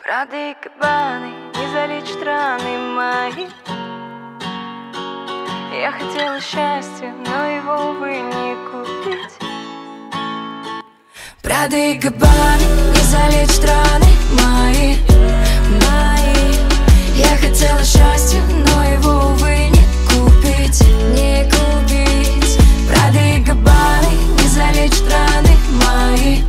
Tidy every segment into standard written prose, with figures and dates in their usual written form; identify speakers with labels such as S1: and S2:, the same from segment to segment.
S1: Прады и Габбаны не залечат раны мои. Я хотела счастья, но его, увы, не купить.
S2: Прады и Габбаны не залечат раны мои. Я хотела счастья, но его, увы, не купить. Не купить. Прады и Габбаны не залечат раны мои.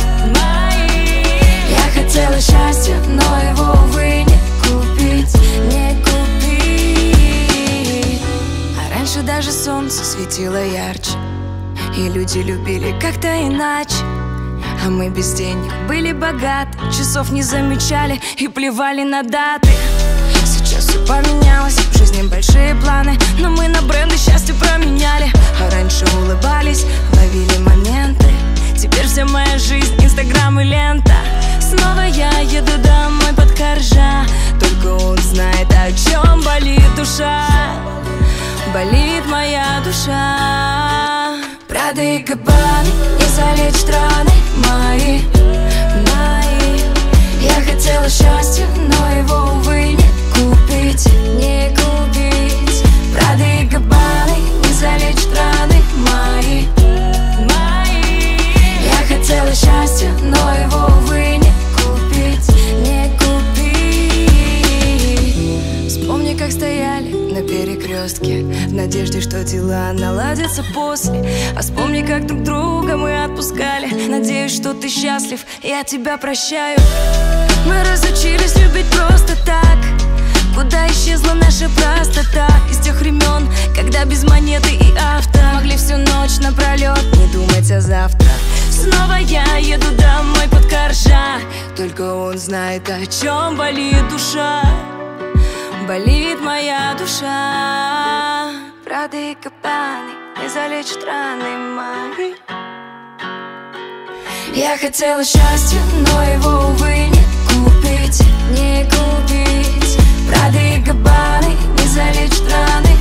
S2: Я хотела счастья, но его, увы, не купить. Не купить. А раньше даже солнце светило ярче, и люди любили как-то иначе. А мы без денег были богаты, часов не замечали и плевали на даты. Сейчас все поменялось, в жизни большие планы, но мы на бренды счастье променяли. А раньше улыбались, ловили моменты. Теперь вся моя жизнь инстаграм и лента. Снова я еду домой под коржа, только он знает, о чем болит душа. Болит моя душа. Прады и Габбаны не залечат раны мои. Я хотела счастья, но его, увы, не купить. Не купить. Прады и Габбаны не залечат раны мои. Я хотела счастья, но его, увы, не купить. Не купить. Вспомни, как стояли на перекрестке в надежде, что дела наладятся после. А вспомни, как друг друга мы отпускали. Надеюсь, что ты счастлив, я тебя прощаю. Мы разучились любить просто так. Куда исчезла наша простота? Из тех времен, когда без монеты и авто могли всю ночь напролет не думать о завтра. Снова я еду домой под коржа, только он знает, о чем болит душа. Болит моя душа.
S1: Прады и Габбаны не залечат раны мои.
S2: Я хотела счастья, но его, увы, не купить. Не купить. Прады и Габбаны не залечат раны